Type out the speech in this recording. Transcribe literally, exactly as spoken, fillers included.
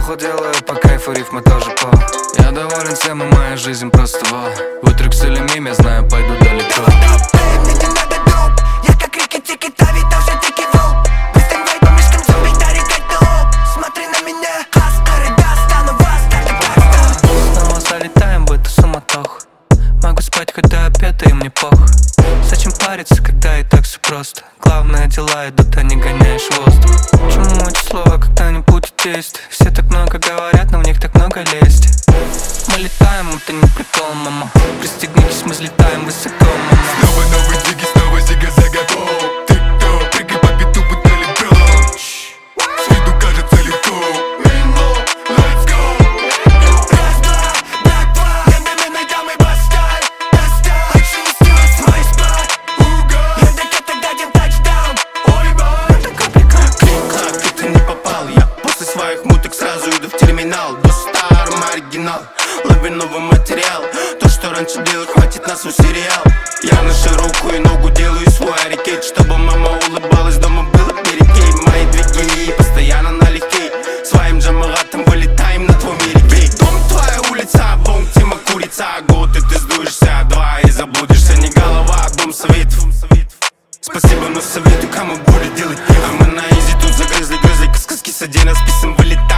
делаю по кайфу, рифмы тоже по. Я доволен всем, и моя жизнь просто во. Вытрекс или мим, я знаю, пойду далеко. Мне не надо доп, я как Рики Тики Тави, тоже дикий волк. Быстрым вейпом, мешком зомби, дарик это оп. Смотри на меня, хаскары, достану вас, так и просто. Снова залетаем в эту суматоху. Могу спать, когда опять, и мне пох. Зачем париться, когда и так все просто? Главное, дела идут, а не гоняешь воздух. Чему эти слова, когда не будет действий? Все так много говорят, но в них так много лести. Мы летаем, это не прикол, мама. Пристегнитесь, мы взлетаем высоко, мама. Снова новый диги, снова зига-зага. Ты кто? Прыгай по биту, будто летом. С виду кажется легко. Let's go. Раз, два, так, два. Я на найдем и поставь, поставь. Больше не снилось свой спад. Я так тогда дем тачдаун. Ой, бой, это компликат. Клик-клак, ты ты не попал. Я после своих муток сразу иду в терминал. До старым оригинал, лови новый материал. То, что раньше делал, хватит на свой сериал. Я на широкую ногу делаю свой арикет, чтобы мама улыбалась, дома было перекей. Мои двигатели постоянно налегке. Своим джамалатом вылетаем на твой мире. Дом твоя улица, бом, тема курица. Год и ты сдуешься, два и заблудишься. Не голова, а дом советов. Спасибо, но советую, кому будет делать. А мы на изи тут загрызли, грызли, сказки с один расписан, вылетаем.